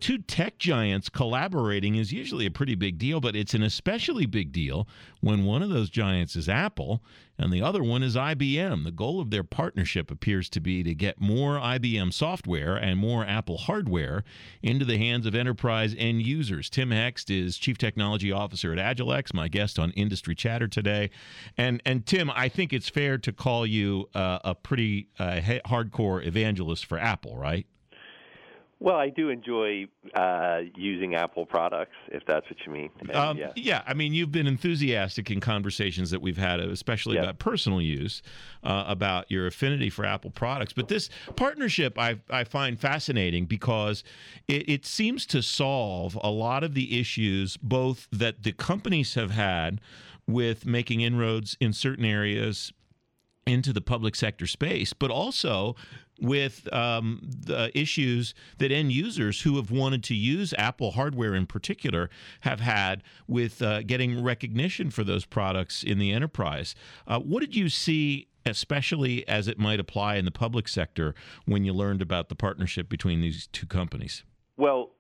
two tech giants collaborating is usually a pretty big deal, but it's an especially big deal when one of those giants is Apple and the other one is IBM. The goal of their partnership appears to be to get more IBM software and more Apple hardware into the hands of enterprise end users. Tim Hext is Chief Technology Officer at Agilex, my guest on Industry Chatter today. And Tim, I think it's fair to call you a pretty hardcore evangelist for Apple, right? Well, I do enjoy using Apple products, if that's what you mean. Yeah, I mean, you've been enthusiastic in conversations that we've had, especially about personal use, about your affinity for Apple products. But this partnership I find fascinating because it seems to solve a lot of the issues, both that the companies have had with making inroads in certain areas into the public sector space, but also with the issues that end users who have wanted to use Apple hardware in particular have had with getting recognition for those products in the enterprise. What did you see, especially as it might apply in the public sector, when you learned about the partnership between these two companies? Well,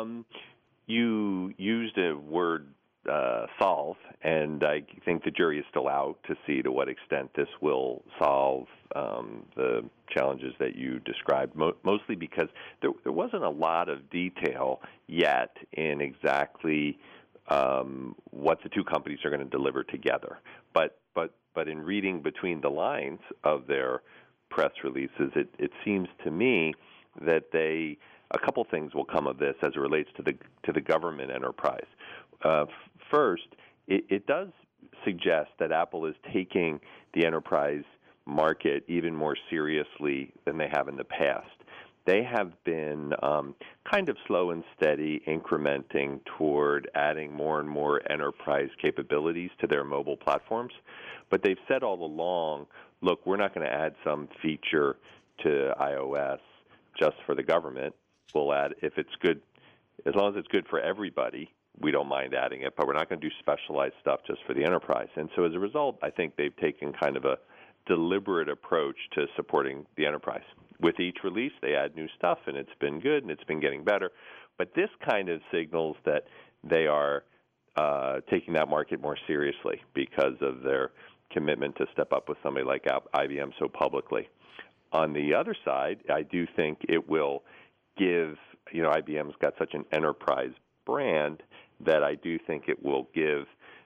you used a word, solve, and I think the jury is still out to see to what extent this will solve the challenges that you described, mostly because there wasn't a lot of detail yet in exactly what the two companies are going to deliver together. But in reading between the lines of their press releases, it seems to me that a couple things will come of this as it relates to the government enterprise. First, it does suggest that Apple is taking the enterprise market even more seriously than they have in the past. They have been kind of slow and steady incrementing toward adding more and more enterprise capabilities to their mobile platforms. But they've said all along, look, we're not going to add some feature to iOS just for the government. We'll add, if it's good, as long as it's good for everybody, we don't mind adding it, but we're not going to do specialized stuff just for the enterprise. And so as a result, I think they've taken kind of a deliberate approach to supporting the enterprise. With each release, they add new stuff, and it's been good, and it's been getting better. But this kind of signals that they are taking that market more seriously because of their commitment to step up with somebody like IBM so publicly. On the other side, I do think it will give, IBM's got such an enterprise brand that I do think it will give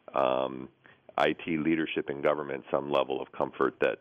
IT leadership in government some level of comfort that,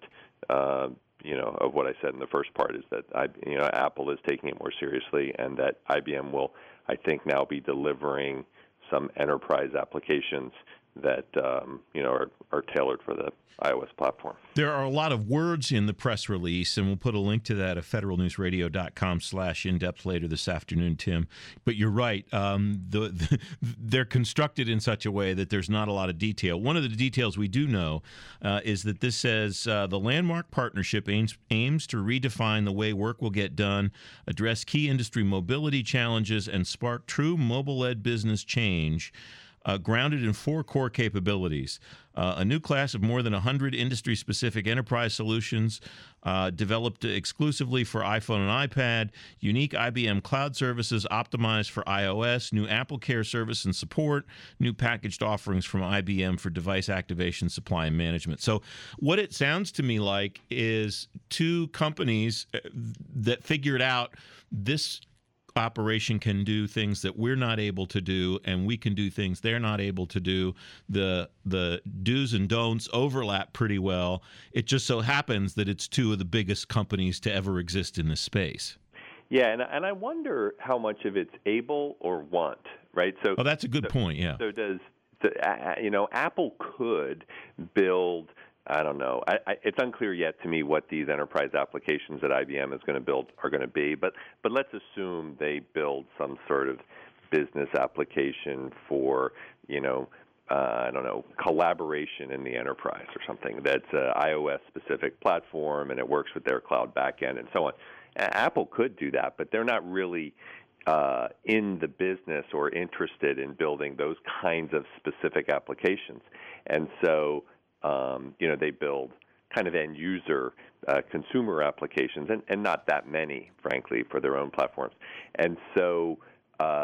of what I said in the first part is that, Apple is taking it more seriously and that IBM will, I think, now be delivering some enterprise applications that, are tailored for the iOS platform. There are a lot of words in the press release, and we'll put a link to that at federalnewsradio.com/in-depth later this afternoon, Tim. But you're right. They're constructed in such a way that there's not a lot of detail. One of the details we do know is that this says the landmark partnership aims to redefine the way work will get done, address key industry mobility challenges, and spark true mobile-led business change. Grounded in 4 core capabilities. A new class of more than 100 industry-specific enterprise solutions developed exclusively for iPhone and iPad, unique IBM cloud services optimized for iOS, new AppleCare service and support, new packaged offerings from IBM for device activation, supply, and management. So what it sounds to me like is two companies that figured out this operation can do things that we're not able to do, and we can do things they're not able to do. The do's and don'ts overlap pretty well. It just so happens that it's two of the biggest companies to ever exist in this space. Yeah, and I wonder how much of it's able or want, right? So, that's a good point, yeah. So Apple could build, I don't know. It's unclear yet to me what these enterprise applications that IBM is going to build are going to be, but let's assume they build some sort of business application for, collaboration in the enterprise or something that's an iOS-specific platform and it works with their cloud backend and so on. Apple could do that, but they're not really in the business or interested in building those kinds of specific applications. And so they build kind of end-user consumer applications, and not that many, frankly, for their own platforms. And so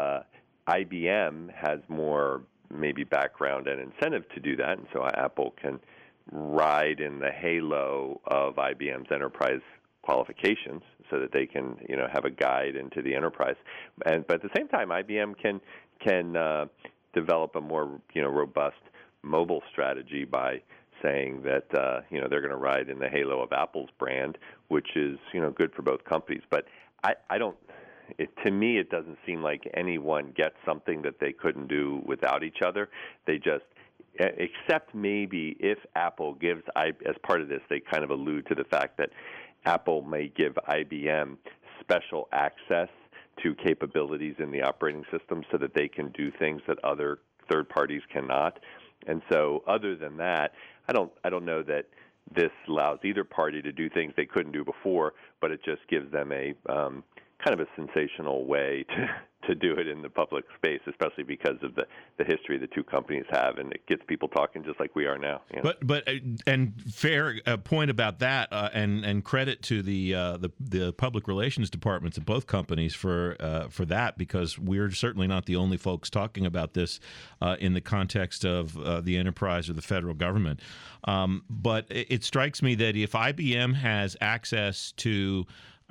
IBM has more maybe background and incentive to do that, and so Apple can ride in the halo of IBM's enterprise qualifications so that they can, have a guide into the enterprise. But at the same time, IBM can develop a more, robust mobile strategy by saying that, they're going to ride in the halo of Apple's brand, which is, good for both companies. But I don't. To me, it doesn't seem like anyone gets something that they couldn't do without each other. They just, except maybe if Apple gives, as part of this, they kind of allude to the fact that Apple may give IBM special access to capabilities in the operating system so that they can do things that other third parties cannot. And so other than that, I don't know that this allows either party to do things they couldn't do before, but it just gives them a kind of a sensational way to do it in the public space, especially because of the history the two companies have, and it gets people talking just like we are now. But and fair point about that, and credit to the public relations departments of both companies for that, because we're certainly not the only folks talking about this in the context of the enterprise or the federal government. But it strikes me that if IBM has access to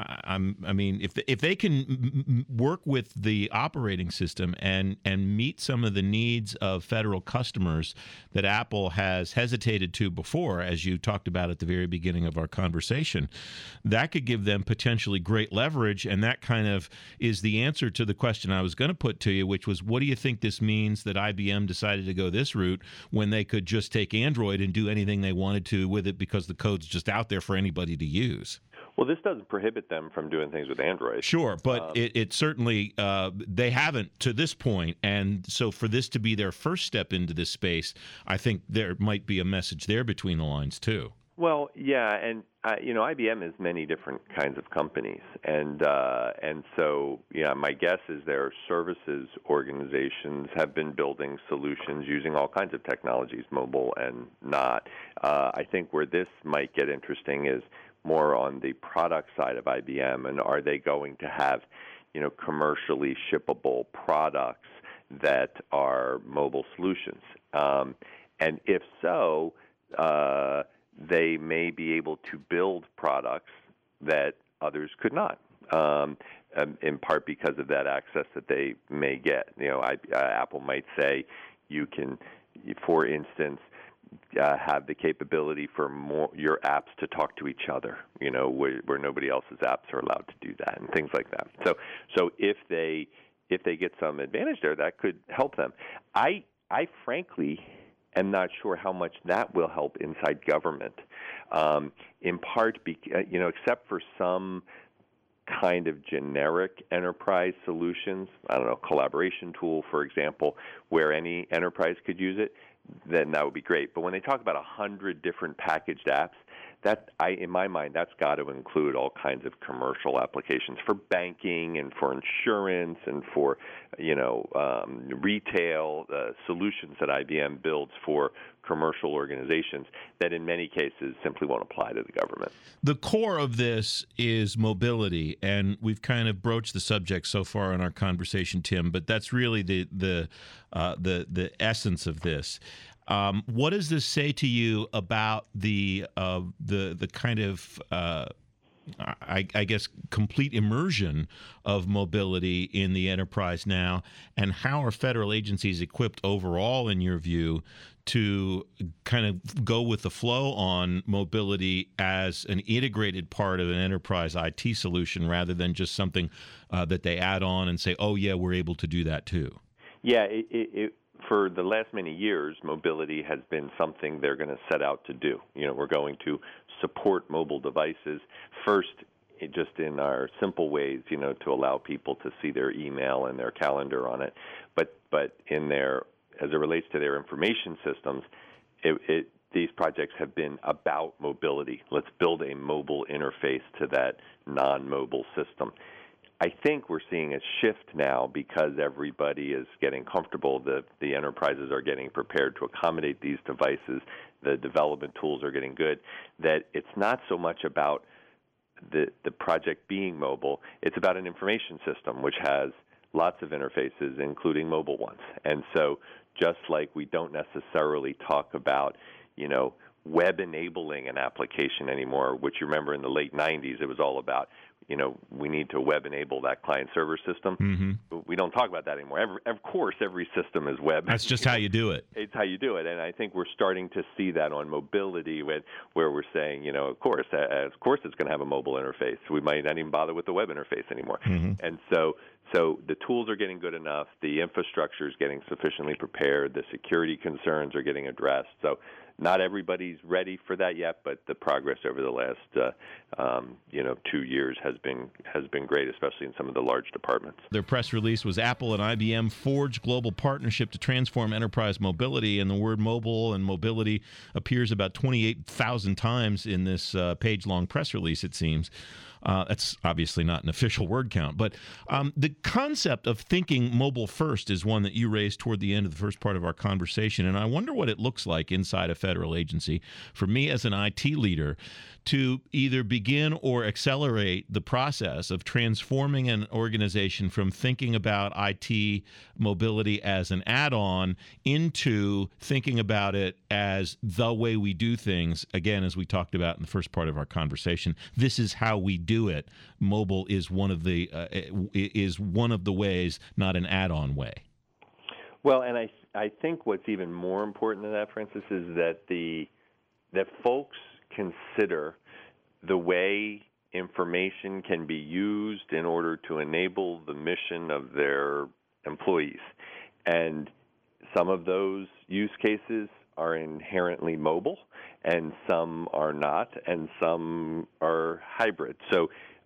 if they can work with the operating system and meet some of the needs of federal customers that Apple has hesitated to before, as you talked about at the very beginning of our conversation, that could give them potentially great leverage. And that kind of is the answer to the question I was going to put to you, which was, what do you think this means that IBM decided to go this route when they could just take Android and do anything they wanted to with it because the code's just out there for anybody to use? Well, this doesn't prohibit them from doing things with Android. Sure, but it certainly, they haven't to this point. And so for this to be their first step into this space, I think there might be a message there between the lines, too. Well, yeah, and IBM is many different kinds of companies, and so my guess is their services organizations have been building solutions using all kinds of technologies, mobile and not. I think where this might get interesting is more on the product side of IBM, and are they going to have, commercially shippable products that are mobile solutions? And if so, they may be able to build products that others could not, in part because of that access that they may get. Apple might say you can, for instance, have the capability for your apps to talk to each other, where nobody else's apps are allowed to do that, and things like that. So if they get some advantage there, that could help them. I frankly am not sure how much that will help inside government, in part, except for some kind of generic enterprise solutions, I don't know, collaboration tool, for example, where any enterprise could use it, then that would be great. But when they talk about 100 different packaged apps, in my mind, that's got to include all kinds of commercial applications for banking and for insurance and for, retail solutions that IBM builds for commercial organizations that in many cases simply won't apply to the government. The core of this is mobility, and we've kind of broached the subject so far in our conversation, Tim, but that's really the essence of this. What does this say to you about the kind of I guess complete immersion of mobility in the enterprise now, and how are federal agencies equipped overall, in your view, to kind of go with the flow on mobility as an integrated part of an enterprise IT solution rather than just something that they add on and say, oh, yeah, we're able to do that too? Yeah, for the last many years, mobility has been something they're going to set out to do. We're going to support mobile devices first, just in our simple ways, to allow people to see their email and their calendar on it. But in their, as it relates to their information systems, these projects have been about mobility. Let's build a mobile interface to that non-mobile system. I think we're seeing a shift now because everybody is getting comfortable. The enterprises are getting prepared to accommodate these devices. The development tools are getting good, that it's not so much about the project being mobile. It's about an information system which has lots of interfaces, including mobile ones. And so just like we don't necessarily talk about, web enabling an application anymore, which you remember in the late 90s, it was all about, we need to web enable that client server system. Mm-hmm. We don't talk about that anymore. Of course, every system is web. That's just how you do it. It's how you do it. And I think we're starting to see that on mobility where we're saying, of course it's going to have a mobile interface. We might not even bother with the web interface anymore. Mm-hmm. And so the tools are getting good enough. The infrastructure is getting sufficiently prepared. The security concerns are getting addressed. So not everybody's ready for that yet, but the progress over the last 2 years has been great, especially in some of the large departments. Their press release was Apple and IBM forge global partnership to transform enterprise mobility, and the word mobile and mobility appears about 28,000 times in this page-long press release, it seems. That's obviously not an official word count, but the concept of thinking mobile first is one that you raised toward the end of the first part of our conversation, and I wonder what it looks like inside a federal agency for me as an IT leader to either begin or accelerate the process of transforming an organization from thinking about IT mobility as an add-on into thinking about it as the way we do things. Again, as we talked about in the first part of our conversation, this is how we do it. Mobile is one of the ways, not an add-on way. Well, and I think what's even more important than that, Francis, is that folks consider the way information can be used in order to enable the mission of their employees. And some of those use cases are inherently mobile, and some are not, and some are hybrid. So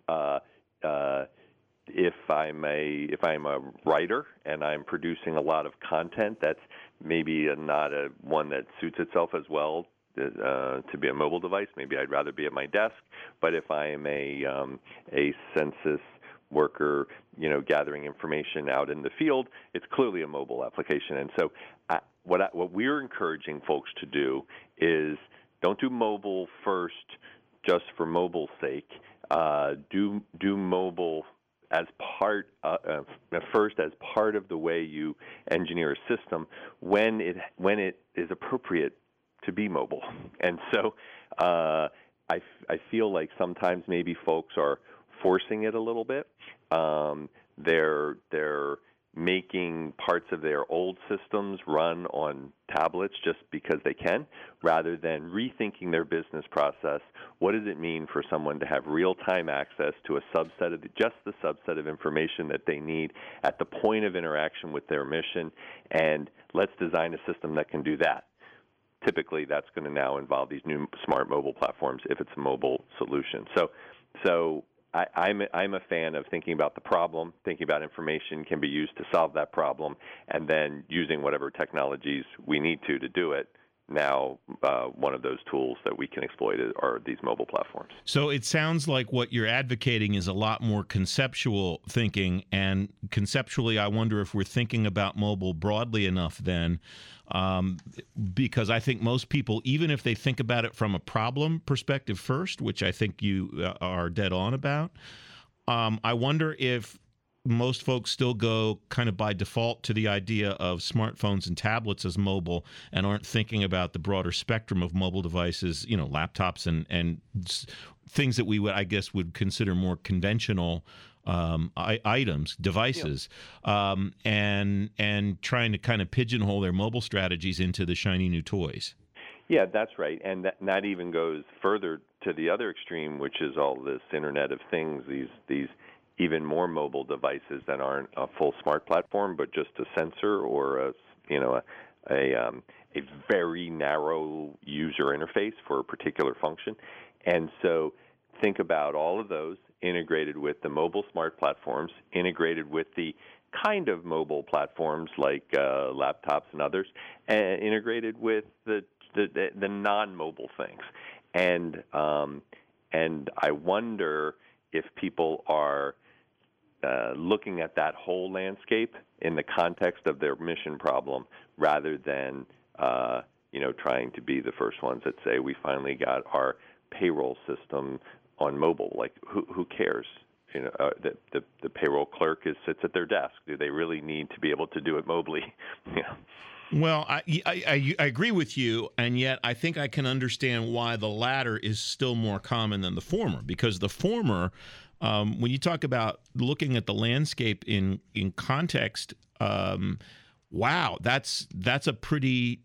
if I'm a writer and I'm producing a lot of content, that's maybe not one that suits itself as well to be a mobile device. Maybe I'd rather be at my desk. But if I am a census worker, gathering information out in the field, it's clearly a mobile application. And so what we're encouraging folks to do is don't do mobile first just for mobile's sake. Do mobile as part first as part of the way you engineer a system when it is appropriate to be mobile. And so I feel like sometimes maybe folks are forcing it a little bit. They're making parts of their old systems run on tablets just because they can, rather than rethinking their business process. What does it mean for someone to have real-time access to just the subset of information that they need at the point of interaction with their mission? And let's design a system that can do that. Typically, that's going to now involve these new smart mobile platforms if it's a mobile solution. So I'm a fan of thinking about the problem, thinking about information can be used to solve that problem, and then using whatever technologies we need to do it. Now, one of those tools that we can exploit are these mobile platforms. So it sounds like what you're advocating is a lot more conceptual thinking, and conceptually, I wonder if we're thinking about mobile broadly enough then, because I think most people, even if they think about it from a problem perspective first, which I think you are dead on about, I wonder if most folks still go kind of by default to the idea of smartphones and tablets as mobile and aren't thinking about the broader spectrum of mobile devices, laptops and things that we would consider more conventional devices, and trying to kind of pigeonhole their mobile strategies into the shiny new toys. Yeah, that's right. And that even goes further to the other extreme, which is all this Internet of Things, these even more mobile devices that aren't a full smart platform, but just a sensor or a very narrow user interface for a particular function. And so think about all of those integrated with the mobile smart platforms, integrated with the kind of mobile platforms like laptops and others, and integrated with the non-mobile things. And I wonder if people are looking at that whole landscape in the context of their mission problem, rather than trying to be the first ones that say we finally got our payroll system on mobile. Like who cares? the payroll clerk sits at their desk. Do they really need to be able to do it mobily? Yeah. Well, I agree with you, and yet I think I can understand why the latter is still more common than the former, because the former, when you talk about looking at the landscape in context, wow, that's a pretty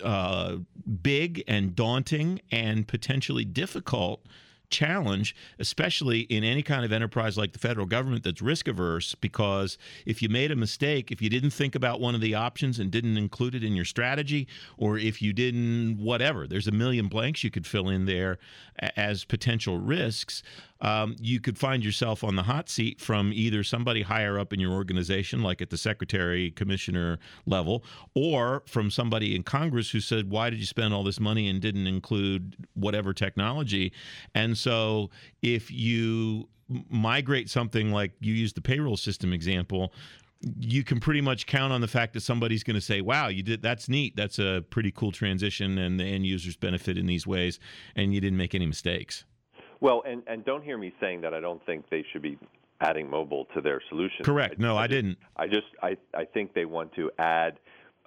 big and daunting and potentially difficult challenge, especially in any kind of enterprise like the federal government that's risk averse, because if you made a mistake, if you didn't think about one of the options and didn't include it in your strategy, or if you didn't, whatever, there's a million blanks you could fill in there as potential risks. You could find yourself on the hot seat from either somebody higher up in your organization, like at the secretary, commissioner level, or from somebody in Congress who said, why did you spend all this money and didn't include whatever technology? And so if you migrate something like you use the payroll system example, you can pretty much count on the fact that somebody's going to say, wow, you did, that's neat. That's a pretty cool transition, and the end users benefit in these ways, and you didn't make any mistakes. Well, and don't hear me saying that I don't think they should be adding mobile to their solution. Correct. No, I didn't. I think they want to add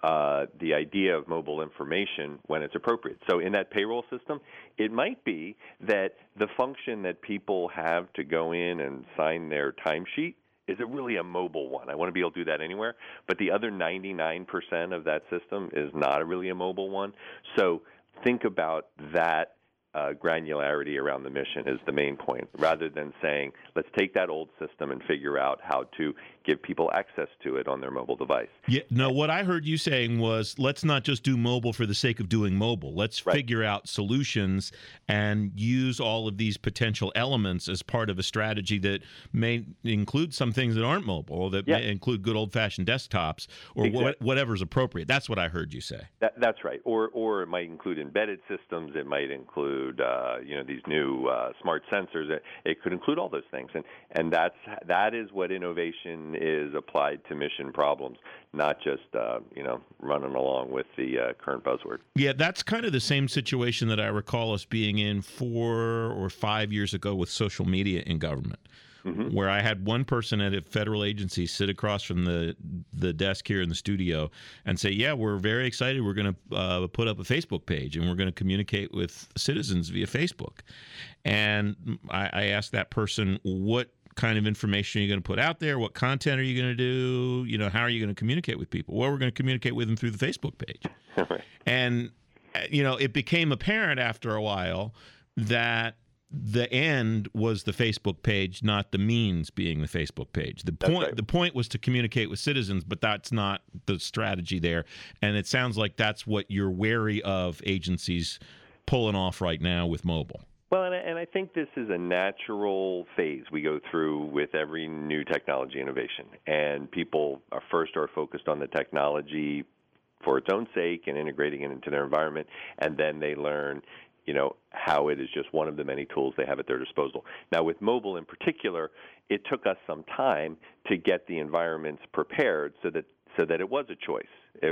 the idea of mobile information when it's appropriate. So in that payroll system, it might be that the function that people have to go in and sign their timesheet is it really a mobile one. I want to be able to do that anywhere. But the other 99% of that system is not really a mobile one. So think about that. Granularity around the mission is the main point, rather than saying, let's take that old system and figure out how to give people access to it on their mobile device. Yeah, no, what I heard you saying was, let's not just do mobile for the sake of doing mobile. Let's figure out solutions and use all of these potential elements as part of a strategy that may include some things that aren't mobile, that may include good old-fashioned desktops, or whatever's appropriate. That's what I heard you say. That's right. Or it might include embedded systems. It might include these new smart sensors. It could include all those things, and that is what innovation is applied to mission problems, not just running along with the current buzzword. Yeah, that's kind of the same situation that I recall us being in 4 or 5 years ago with social media in government. Mm-hmm. Where I had one person at a federal agency sit across from the desk here in the studio and say, yeah, we're very excited. We're going to put up a Facebook page, and we're going to communicate with citizens via Facebook. And I asked that person, what kind of information are you going to put out there? What content are you going to do? How are you going to communicate with people? Well, we're going to communicate with them through the Facebook page. And, it became apparent after a while that the end was the Facebook page, not the means being the Facebook page. The point was to communicate with citizens, but that's not the strategy there. And it sounds like that's what you're wary of agencies pulling off right now with mobile. Well, and I think this is a natural phase we go through with every new technology innovation. And people are focused on the technology for its own sake and integrating it into their environment, and then they learn how it is just one of the many tools they have at their disposal. Now, with mobile in particular, it took us some time to get the environments prepared so that it was a choice.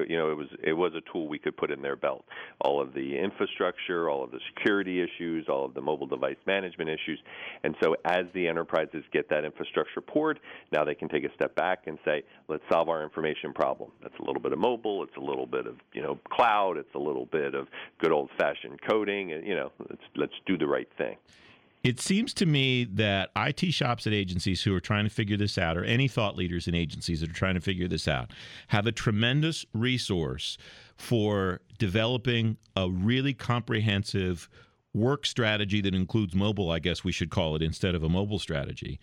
It was a tool we could put in their belt. All of the infrastructure, all of the security issues, all of the mobile device management issues. And so as the enterprises get that infrastructure poured, now they can take a step back and say, let's solve our information problem. That's a little bit of mobile. It's a little bit of, cloud. It's a little bit of good old-fashioned coding. And, let's do the right thing. It seems to me that IT shops at agencies who are trying to figure this out, or any thought leaders in agencies that are trying to figure this out, have a tremendous resource for developing a really comprehensive work strategy that includes mobile, I guess we should call it, instead of a mobile strategy,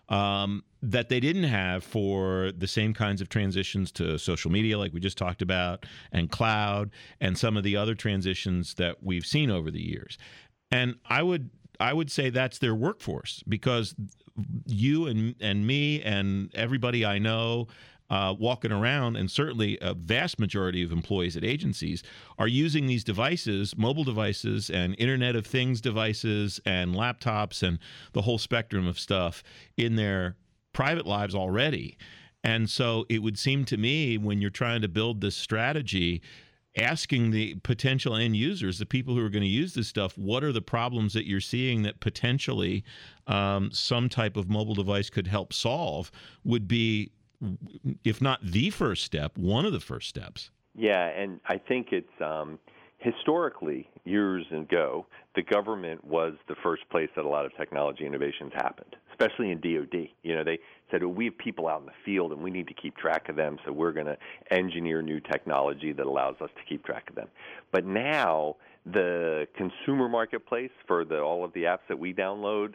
that they didn't have for the same kinds of transitions to social media like we just talked about, and cloud, and some of the other transitions that we've seen over the years. And I would say that's their workforce, because you and me and everybody I know walking around, and certainly a vast majority of employees at agencies, are using these devices, mobile devices and Internet of Things devices and laptops and the whole spectrum of stuff in their private lives already. And so it would seem to me, when you're trying to build this strategy, asking the potential end users, the people who are going to use this stuff, what are the problems that you're seeing that potentially some type of mobile device could help solve, would be, if not the first step, one of the first steps. Yeah, and I think it's historically, years ago, the government was the first place that a lot of technology innovations happened, especially in DoD. They said, well, we have people out in the field and we need to keep track of them, so we're going to engineer new technology that allows us to keep track of them. But now the consumer marketplace for all of the apps that we download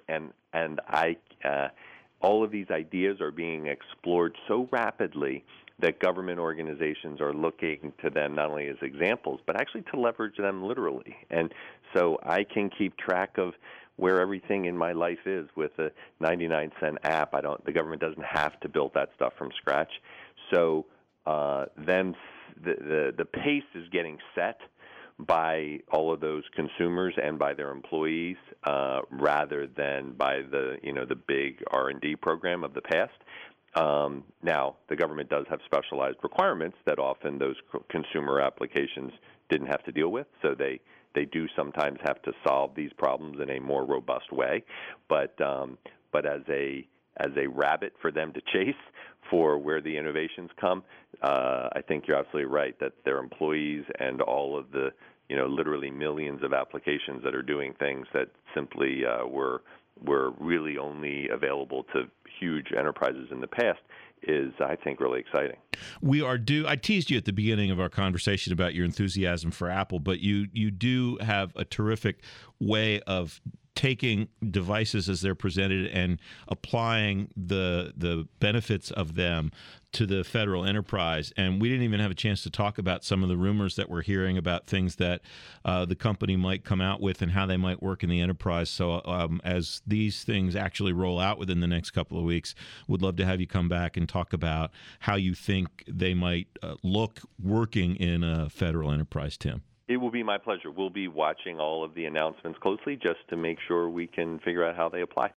all of these ideas are being explored so rapidly that government organizations are looking to them not only as examples, but actually to leverage them literally. And so I can keep track of where everything in my life is with a 99-cent app. The government doesn't have to build that stuff from scratch. So the pace is getting set by all of those consumers and by their employees, rather than by the big R&D program of the past. Now, the government does have specialized requirements that often those consumer applications didn't have to deal with, so they do sometimes have to solve these problems in a more robust way. But as a rabbit for them to chase for where the innovations come, I think you're absolutely right that their employees and all of the literally millions of applications that are doing things that simply were really only available to huge enterprises in the past is, I think, really exciting. We are due. I teased you at the beginning of our conversation about your enthusiasm for Apple, but you do have a terrific way of taking devices as they're presented and applying the benefits of them to the federal enterprise. And we didn't even have a chance to talk about some of the rumors that we're hearing about things that the company might come out with and how they might work in the enterprise. So as these things actually roll out within the next couple of weeks, would love to have you come back and talk about how you think they might look working in a federal enterprise, Tim. It will be my pleasure. We'll be watching all of the announcements closely just to make sure we can figure out how they apply.